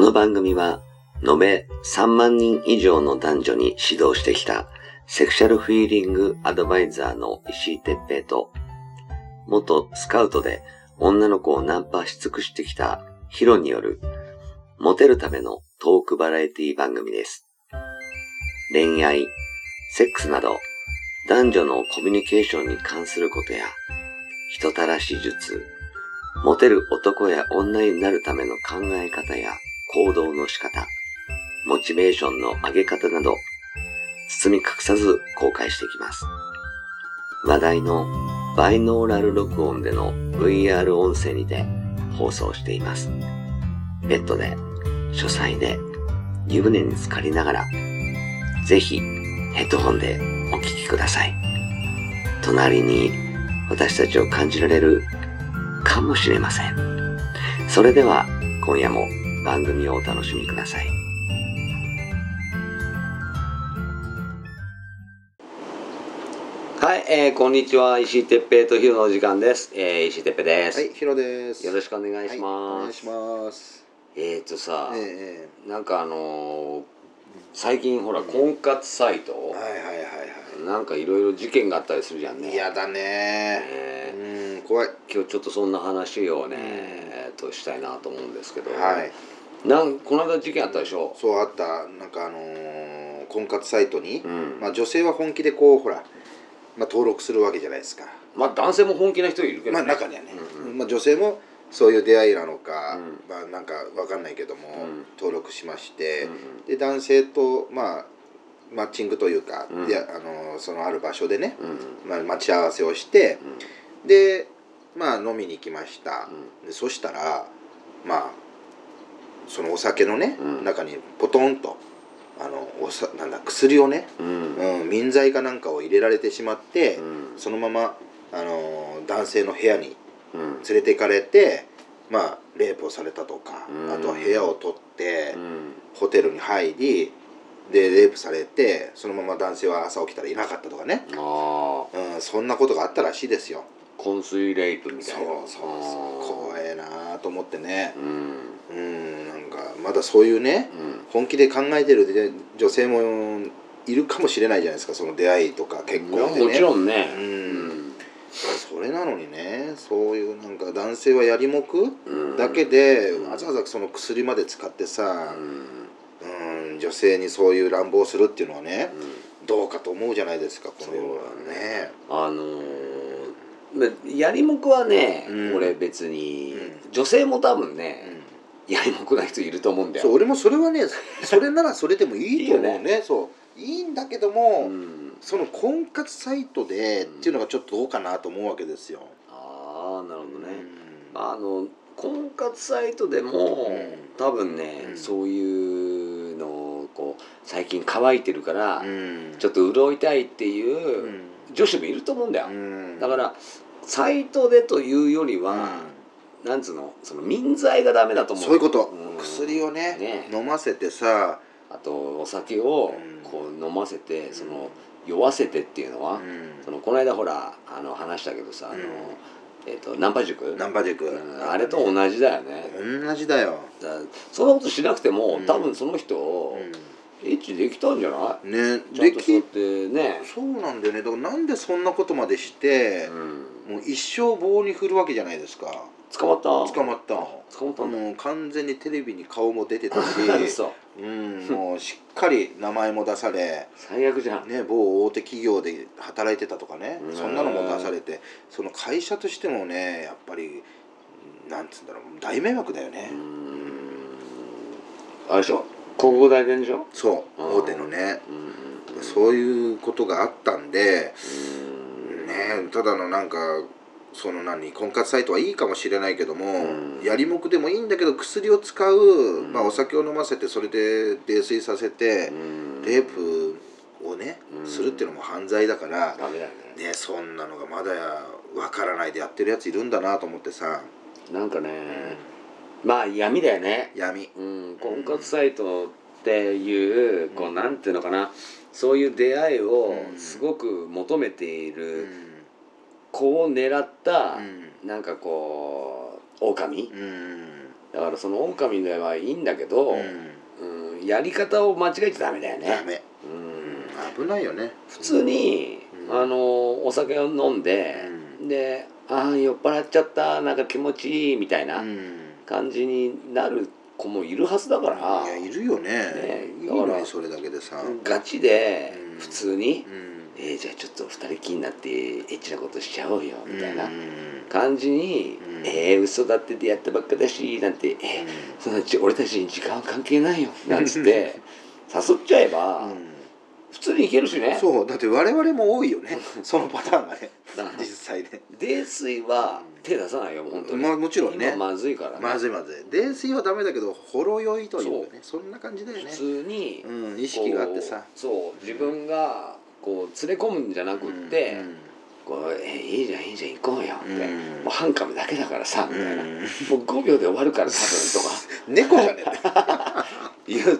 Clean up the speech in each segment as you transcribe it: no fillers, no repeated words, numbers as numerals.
の番組は延べ3万人以上の男女に指導してきたセクシャルフィーリングアドバイザーの石井哲平と、元スカウトで女の子をナンパし尽くしてきたヒロによるモテるためのトークバラエティ番組です。恋愛、セックスなど男女のコミュニケーションに関することや人たらし術、モテる男や女になるための考え方や行動の仕方、モチベーションの上げ方など包み隠さず公開していきます。話題のバイノーラル録音での VR 音声にて放送しています。ベッドで、書斎で、湯船に浸かりながら、ぜひヘッドホンでお聞きください。隣に私たちを感じられるかもしれません。それでは今夜も番組をお楽しみください。はい、こんにちは。石井哲平とヒロのお時間です。石井哲平です。 はい、ヒロです。 よろしくお願いします。 はい、お願いします。 なんか最近ほら、婚活サイト、 はいはいはいはい。 なんかいろいろ事件があったりするじゃんね。 嫌だね。怖い。 今日ちょっとそんな話をね、したいなと思うんですけど。 はい。 この間事件あったでしょ。 そうあった。なんか婚活サイトに、まあ女性は本気でこうほら、まあ登録するわけじゃないですか。 まあ男性も本気な人いるけどね。 まあ中にはね。まあ女性もそういう出会いなのか、まあなんかわかんないけども、登録しまして、で男性とまあマッチングというか、でそのある場所でね、まあ待ち合わせをして、でまあ飲みに行きました。でそしたらまあそのお酒のね、中にポトンとなんだ薬をね、眠剤かなんかを入れられてしまって、そのまま男性の部屋に連れて行かれて、まあレイプをされたとか、あとは部屋を取って、ホテルに入りでレイプされて、そのまま男性は朝起きたらいなかったとかね、そんなことがあったらしいですよ。 昏睡レイプみたいな。 そう怖えなと思ってね。なんかまだそういうね、本気で考えてる女性もいるかもしれないじゃないですか。その出会いとか結婚でね。 もちろんね。 それなのにね、そういうなんか男性はやりもくだけでわざわざその薬まで使ってさ、女性にそういう乱暴するっていうのはね、どうかと思うじゃないですか、この世はね。やりもくはね、俺別に、女性も多分ね、やりもくな人いると思うんだよ。 そう、俺もそれはね、それならそれでもいいと思うね。そういいんだけども、その婚活サイトでっていうのがちょっとどうかなと思うわけですよ。 ああ、なるほどね。婚活サイトでも、多分ね、そういうのをこう最近乾いてるから、ちょっと潤いたいっていう女子もいると思うんだよ。だからサイトでというよりは、なんつうの、その眠剤がダメだと思う。 そういうこと、薬をね飲ませてさ、 あとお酒をこう飲ませて、その酔わせてっていうのは、この間ほら話したけどさ、ナンパ塾、あれと同じだよね。 同じだよ。 そんなことしなくても、多分その人エッチできたんじゃないね。 ちゃんとそうやってね。 そうなんだよね。だからなんでそんなことまでして、もう一生棒に振るわけじゃないですか。 捕まった完全にテレビに顔も出てたしそうもうしっかり名前も出され、 最悪じゃんね、某大手企業で働いてたとかね、そんなのも出されて、その会社としてもね、やっぱりなんつうんだろう、大迷惑だよね。 あれでしょ、広告代理店でしょ。 そう、大手のね、そういうことがあったんでね。ただのなんかその婚活サイトはいいかもしれないけども、やりもくでもいいんだけど、薬を使う、まあお酒を飲ませてそれで泥酔させて、レイプをね、するっていうのも犯罪だから、 ダメだよね。 そんなのがまだわからないでやってるやついるんだなと思ってさ。 なんかね、まあ闇だよね。 闇。 婚活サイトっていう、こうなんていうのかな、そういう出会いをすごく求めている子を狙った、なんかこう狼だからその狼ではいいんだけど、やり方を間違えちゃダメだよね。 ダメ、危ないよね。 普通に、お酒を飲んで、で酔っ払っちゃった、なんか気持ちいいみたいな感じになる子もいるはずだから。 いやいるよね。だからそれだけでさ、 ガチで普通に、じゃあちょっと二人きりになってエッチなことしちゃおうよみたいな感じに、嘘だってやったばっかだしなんて、そんな俺たちに時間は関係ないよなんつって誘っちゃえば、普通にいけるしね。 そうだって我々も多いよねそのパターンがね実際ね。 泥酔は手出さないよ本当に。 もちろんね、 今まずいからね。 まずい泥酔はダメだけどほろ酔いというかね、そんな感じだよね。 普通に、 意識があってさ、 そう自分がこう連れ込むんじゃなくって、こういいじゃんいいじゃん行こうよって、もう半カムだけだからさみたいな、もう5秒で終わるから多分とか猫じゃねえ言って、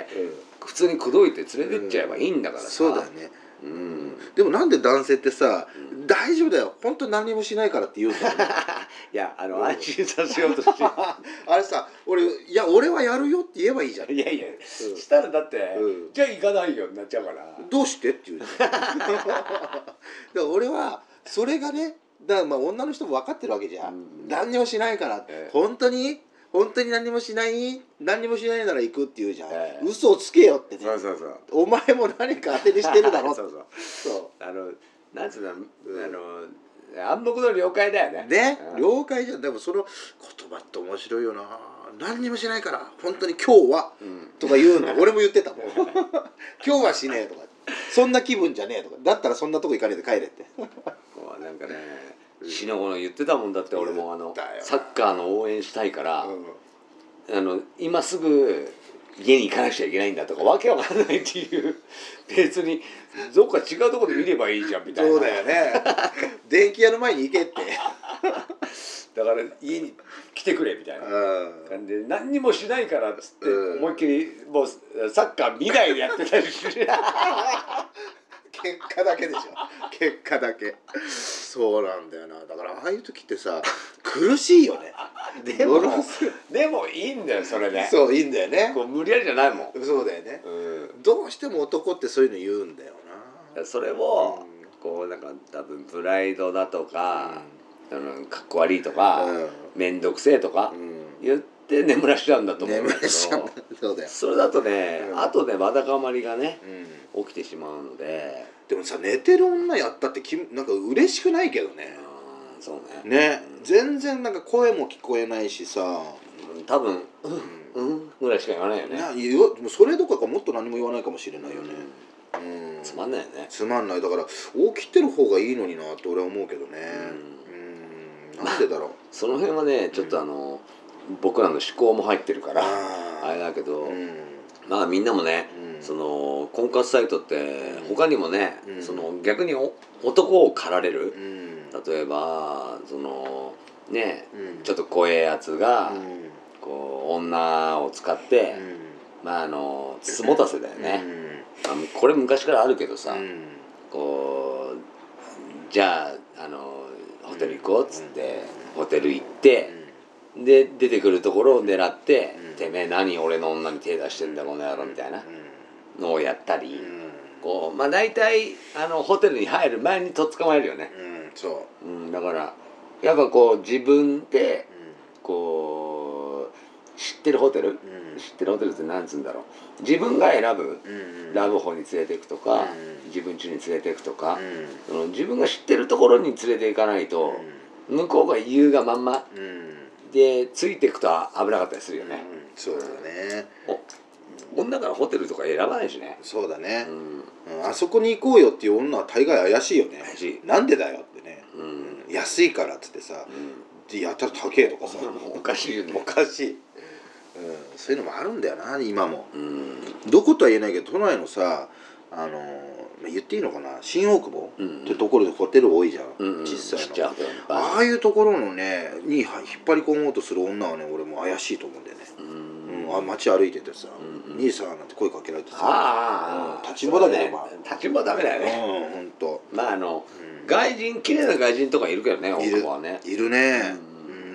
普通に口説いて連れてっちゃえばいいんだからさ。 そうだよね。でもなんで男性ってさ、大丈夫だよ本当に何もしないからって言うんだよねいや安心させようとしてあれさ、俺はやるよって言えばいいじゃん。 いやしたらだって、じゃあ行かないよになっちゃうから。 どうしてって言うじゃんだから俺はそれがね、だからまあ女の人も分かってるわけじゃん、何にもしないから、本当に何もしないなら行くって言うじゃん、嘘をつけよってね。 そうお前も何か当てにしてるだろそうなんつうの、暗黙の了解だよね。 ね、了解じゃん。でもその言葉って面白いよな。何にもしないから本当に今日は、とか言うの俺も言ってたもん今日はしねえとか、そんな気分じゃねえとか、だったらそんなとこ行かねえで帰れってなんかね、死の子の言ってたもんだって。俺もサッカーの応援したいから、今すぐ家に行かなくちゃいけないんだとかわけわかんないっていう、別にどっか違うところで見ればいいじゃんみたいな。 そうだよね電気屋の前に行けってだから家に来てくれみたいな感じで、何にもしないからっつって思いっきりもうサッカー見ないでやってたりして結果だけでしょ結果だけ。そうなんだよな。だからああいう時ってさ苦しいよねでもいいんだよそれね。 そういいんだよね。 こう無理やりじゃないもん。 そうだよね、どうしても男ってそういうの言うんだよな。 それを、こうなんか多分プライドだとか、かっこ悪いとか、面倒くせえとか言って眠らしちゃうんだと思うんだけど、 そうだよ。 それだとね、後でわだかまりがね、起きてしまうので。 でもさ、寝てる女やったってなんか嬉しくないけどね。 そうね、全然なんか声も聞こえないしさ、 多分ぐらいしか言わないよね。 それどころかもっと何も言わないかもしれないよね。 つまんないよね。 つまんない。だから起きてる方がいいのになって俺は思うけどね。なんでだろう。 その辺はねちょっと僕らの思考も入ってるからあれだけど、まあみんなもね、その婚活サイトって他にもね、その逆に男を駆られる、例えばそのね、ちょっと怖えやつがこう女を使って、まあつつもたせだよね。これ昔からあるけどさ、こうじゃあホテル行こうっつってホテル行って、で出てくるところを狙って、てめえ何俺の女に手出してんだこの野郎みたいなのをやったり、こうまあ大体ホテルに入る前にとっ捕まえるよね。 そう、 だからやっぱこう自分でこう知ってるホテルって何つうんだろう、自分が選ぶラブホに連れていくとか、自分家に連れていくとか、自分が知ってるところに連れていかないと、向こうが言うがまんまでついていくと危なかったりするよね。 そうだね。 女からホテルとか選ばないしね。 そうだね、あそこに行こうよっていう女は大概怪しいよね。 怪しい。 なんでだよってね、安いからっつってさ、やったら高えとかさおかしいよね。 おかしい、そういうのもあるんだよな今も。どことは言えないけど都内のさ言っていいのかな、新大久保ってところでホテル多いじゃん、小さいの。ああいうところのねに引っ張り込もうとする女はね俺も怪しいと思うんだよね。街歩いててさ「兄さん」なんて声かけられてさ、立ちんぼだけど立ちんぼはダメだよね。 ほんと。 まあ外人綺麗な外人とかいるけどね、大久保はね。 いるね。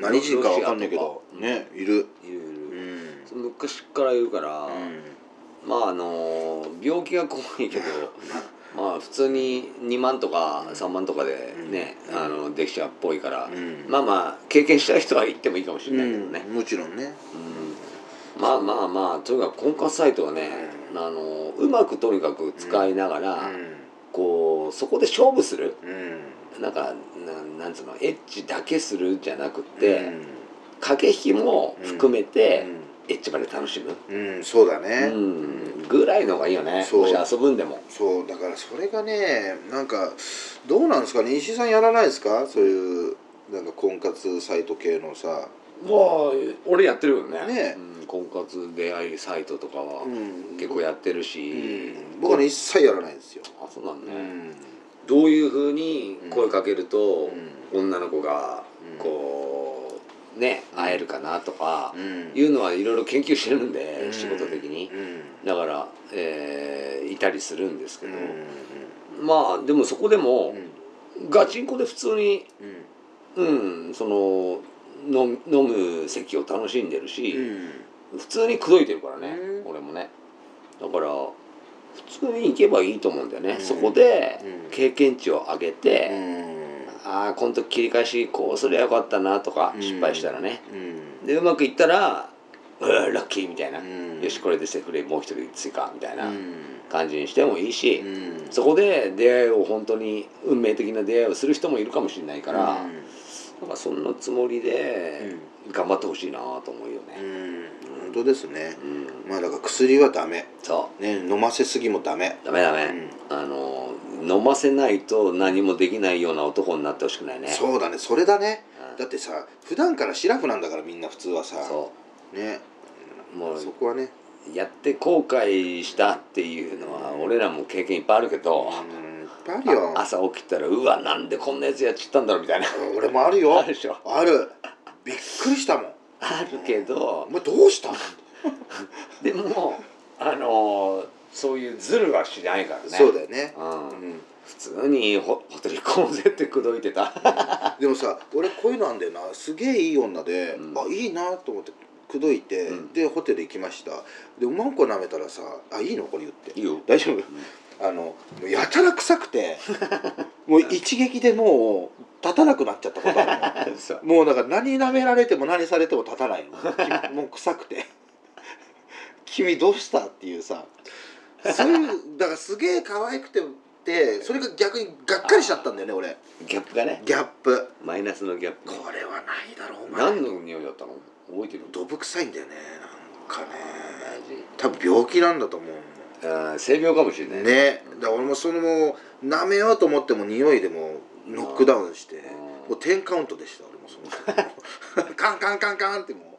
何人かわかんないけどね、いる。 昔からいるから、まあ病気が怖いけどまあ普通に2万とか3万とかでね、できちゃうっぽいから、まあまあ経験したい人は行ってもいいかもしれないけどね、 もちろんね。 まあまあまあとにかく婚活サイトはね、うまくとにかく使いながら、こうそこで勝負する、なんかなんつうの、エッチだけするじゃなくて、駆け引きも含めて、エッチまで楽しむ、 そうだね、 ぐらいのがいいよね、もし遊ぶんでも。 そうだからそれがね、なんかどうなんですかね、石井さんやらないですか、そういうなんか婚活サイト系のさ。 まあ俺やってるよね、婚活出会いサイトとかは結構やってるし、 僕はね一切やらないんですよ。 あ、そうなんね、どういうふうに声かけると女の子がこうね会えるかなとかいうのはいろいろ研究してるんで、仕事的にだから、いたりするんですけど、まあでもそこでもガチンコで普通にその飲む席を楽しんでるし、普通に口説いてるからね、俺もね。だから普通に行けばいいと思うんだよね、そこで経験値を上げて、ああこの時切り返しこうすりゃよかったなとか、失敗したらね、でうまくいったらラッキーみたいな、よしこれでセフレもう一人追加みたいな感じにしてもいいし、そこで出会いを本当に運命的な出会いをする人もいるかもしれないから、なんかそんなつもりで頑張ってほしいなと思うよね。 本当ですね。まあだから薬はダメ。 そうね、飲ませすぎもダメ。 ダメ。飲ませないと何もできないような男になってほしくないね。 そうだね、それだね。だってさ、普段からシラフなんだからみんな普通はさ。ね。もうそこはね。 やって後悔したっていうのは俺らも経験いっぱいあるけど。朝起きたらうわなんでこんなやつやっちったんだろうみたいな。 俺もあるよ。 あるでしょ。 ある。びっくりしたもん。 あるけど、 お前どうしたのでもそういうズルはしないからね。 そうだよね、 普通にホテル行こうぜって口説いてたでもさ、俺こういうのあんだよな、すげえいい女で、あいいなと思って口説いて、でホテル行きました。でおまんこ舐めたらさ、あいいのこれ言っていいよ大丈夫、もうやたら臭くてもう一撃でもう立たなくなっちゃったことあるのもうだから何舐められても何されても立たないのもう臭くて君どうしたっていうさ、そういうだからすげえ可愛くてそれが逆にがっかりしちゃったんだよね俺。 ギャップがね、 ギャップ、 マイナスのギャップ。 これはないだろう。 何の匂いだったの覚えてる？ どぶ臭いんだよね、なんかね。多分病気なんだと思う。 性病かもしれないね。だから俺もその舐めようと思っても匂いでもノックダウンして、もう10カウントでした俺もそのカンカンカンカンっても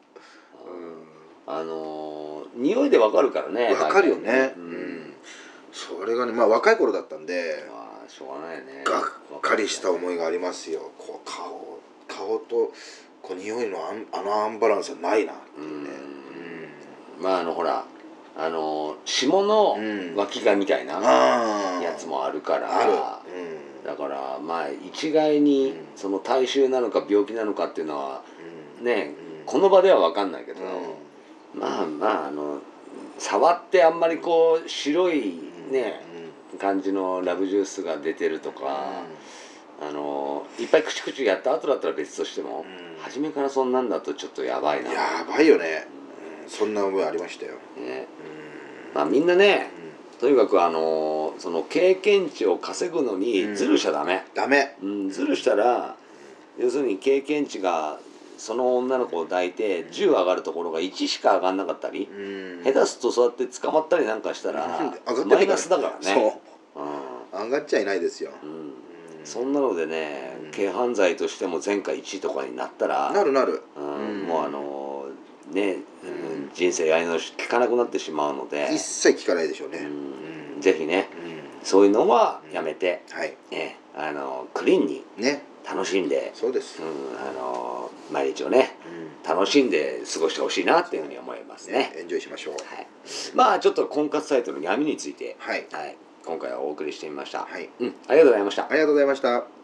う匂いでわかるからね。 わかるよね。それがね、まあ若い頃だったんで、 しょうがないね。 がっかりした思いがありますよ。こう顔とこう匂いのアンバランスはないなっていうね。 まあほら下の脇がみたいなやつもあるから、だからまあ一概にその体臭なのか病気なのかっていうのはね、この場では分かんないけど、まあ触ってあんまりこう白いね感じのラブジュースが出てるとか、いっぱいクチクチやった後だったら別としても、初めからそんなんだとちょっとやばいな。 やばいよね。そんな思いありましたよ。 まあみんなね、とにかくその経験値を稼ぐのにズルしちゃダメ。ズルしたら要するに経験値がその女の子を抱いて10上がるところが1しか上がんなかったり、下手するとそうやって捕まったりなんかしたらマイナスだからね。 上がっちゃいないですよ。 そんなのでね、軽犯罪としても前回1位とかになったらなるもうね、人生やり直し聞かなくなってしまうので、 一切聞かないでしょうね。 ぜひね、そういうのはやめて、クリーンに楽しんで、 そうです。 毎日をね楽しんで過ごしてほしいなっていうふうに思いますね。 エンジョイしましょう。 まあちょっと婚活サイトの闇について今回はお送りしてみました。ありがとうございました。 ありがとうございました。